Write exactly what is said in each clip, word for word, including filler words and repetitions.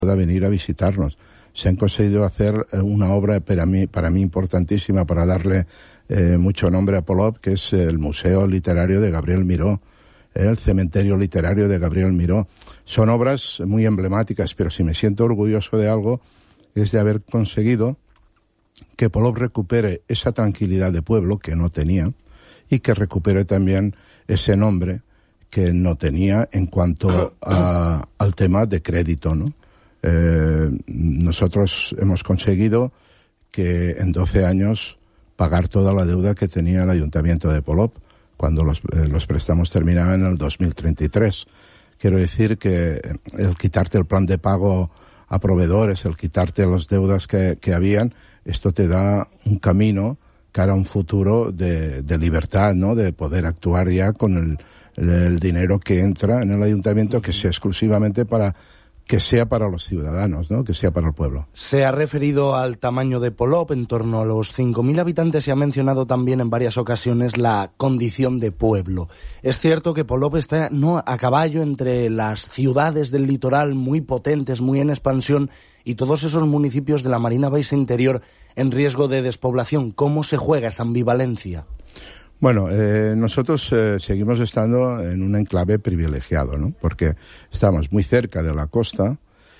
pueda venir a visitarnos. Se han conseguido hacer una obra para mí, para mí importantísima, para darle eh, mucho nombre a Polop, que es el Museo Literario de Gabriel Miró, eh, el Cementerio Literario de Gabriel Miró. Son obras muy emblemáticas, pero si me siento orgulloso de algo es de haber conseguido que Polop recupere esa tranquilidad de pueblo que no tenía y que recupere también ese nombre que no tenía en cuanto a, al tema de crédito, ¿no? Eh, nosotros hemos conseguido que en doce años pagar toda la deuda que tenía el Ayuntamiento de Polop cuando los, eh, los préstamos terminaban en el dos mil treinta y tres. Quiero decir que el quitarte el plan de pago a proveedores, el quitarte las deudas que, que habían, esto te da un camino cara a un futuro de, de libertad, ¿no? De poder actuar ya con el, el, el dinero que entra en el ayuntamiento, que sea exclusivamente para que sea para los ciudadanos, ¿no? Que sea para el pueblo. Se ha referido al tamaño de Polop, en torno a los cinco mil habitantes, y ha mencionado también en varias ocasiones la condición de pueblo. Es cierto que Polop está no a caballo entre las ciudades del litoral muy potentes, muy en expansión, y todos esos municipios de la Marina Baixa Interior en riesgo de despoblación. ¿Cómo se juega esa ambivalencia? Bueno, eh, nosotros eh, seguimos estando en un enclave privilegiado, ¿no? Porque estamos muy cerca de la costa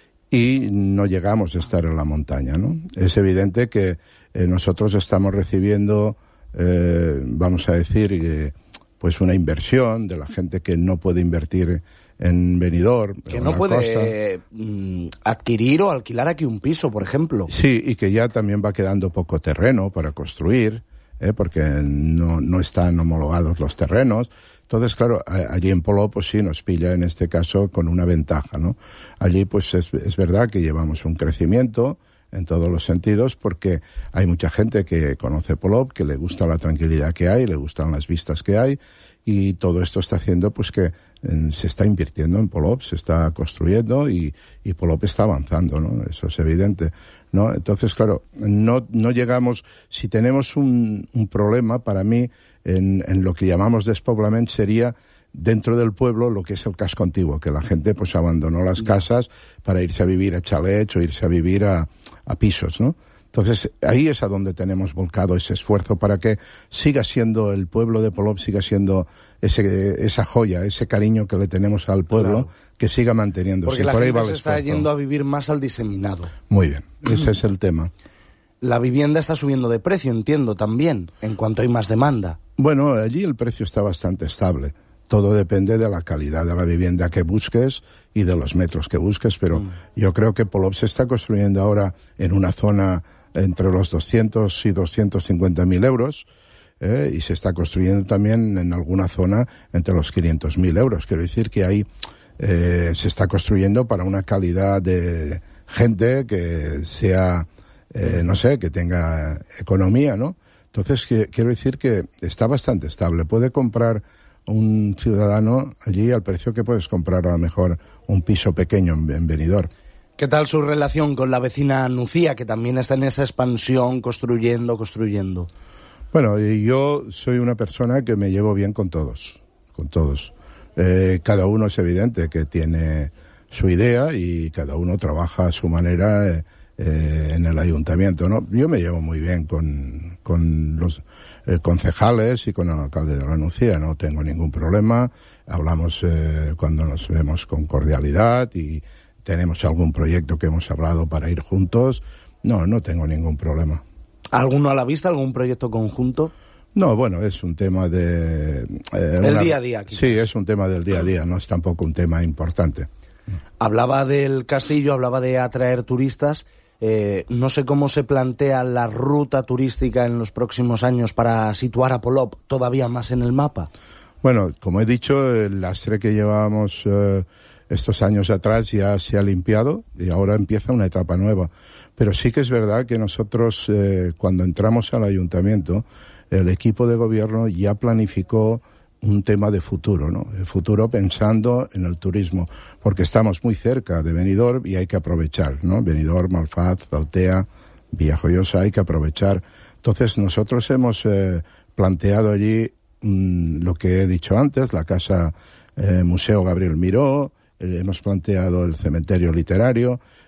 y no llegamos a estar en la montaña, ¿no? Es evidente que eh, nosotros estamos recibiendo, eh, vamos a decir, eh, pues una inversión de la gente que no puede invertir en Benidorm. Que no puede eh, adquirir o alquilar aquí un piso, por ejemplo. Sí, y que ya también va quedando poco terreno para construir. ¿Eh? Porque no, no están homologados los terrenos. Entonces, claro, allí en Polop, pues sí, nos pilla en este caso con una ventaja, ¿no? Allí, pues es, es verdad que llevamos un crecimiento en todos los sentidos, porque hay mucha gente que conoce Polop, que le gusta la tranquilidad que hay, le gustan las vistas que hay, y todo esto está haciendo pues que eh, se está invirtiendo en Polop, se está construyendo y, y Polop está avanzando, ¿no? Eso es evidente, ¿no? Entonces, claro, no, no llegamos, si tenemos un, un problema, para mí, en, en lo que llamamos despoblamiento, sería dentro del pueblo lo que es el casco antiguo, que la gente pues abandonó las casas para irse a vivir a chalets o irse a vivir a, a pisos, ¿no? Entonces, ahí es a donde tenemos volcado ese esfuerzo para que siga siendo el pueblo de Polop, siga siendo ese, esa joya, ese cariño que le tenemos al pueblo, claro, que siga manteniéndose. Porque la Por gente ahí va se está yendo a vivir más al diseminado. Muy bien, ese es el tema. La vivienda está subiendo de precio, entiendo, también, en cuanto hay más demanda. Bueno, allí el precio está bastante estable. Todo depende de la calidad de la vivienda que busques y de los metros que busques, pero mm. yo creo que Polop se está construyendo ahora en una zona entre los doscientos y doscientos cincuenta mil euros, eh, y se está construyendo también en alguna zona entre los quinientos mil euros. Quiero decir que ahí eh, se está construyendo para una calidad de gente que sea, eh, no sé, que tenga economía, ¿no? Entonces, que, quiero decir que está bastante estable. Puede comprar un ciudadano allí al precio que puedes comprar a lo mejor un piso pequeño en, en Benidorm. ¿Qué tal su relación con la vecina Nucía, que también está en esa expansión, construyendo, construyendo? Bueno, yo soy una persona que me llevo bien con todos, con todos. Eh, cada uno es evidente que tiene su idea y cada uno trabaja a su manera eh, eh, en el ayuntamiento, ¿no? Yo me llevo muy bien con, con los eh, concejales y con el alcalde de la Nucía, no tengo ningún problema. Hablamos eh, cuando nos vemos con cordialidad y tenemos algún proyecto que hemos hablado para ir juntos. No, no tengo ningún problema. ¿Alguno a la vista? ¿Algún proyecto conjunto? No, bueno, es un tema de... Eh, el una, día a día. Quizás. Sí, es un tema del día a día, no es tampoco un tema importante. Hablaba del castillo, hablaba de atraer turistas. Eh, no sé cómo se plantea la ruta turística en los próximos años para situar a Polop todavía más en el mapa. Bueno, como he dicho, el lastre que llevábamos... Eh, estos años atrás ya se ha limpiado y ahora empieza una etapa nueva. Pero sí que es verdad que nosotros, eh, cuando entramos al ayuntamiento, el equipo de gobierno ya planificó un tema de futuro, ¿no? El futuro pensando en el turismo, porque estamos muy cerca de Benidorm y hay que aprovechar, ¿no? Benidorm, Alfaz, Altea, Villajoyosa, hay que aprovechar. Entonces nosotros hemos eh, planteado allí mmm, lo que he dicho antes, la casa eh, Museo Gabriel Miró, hemos planteado el cementerio literario,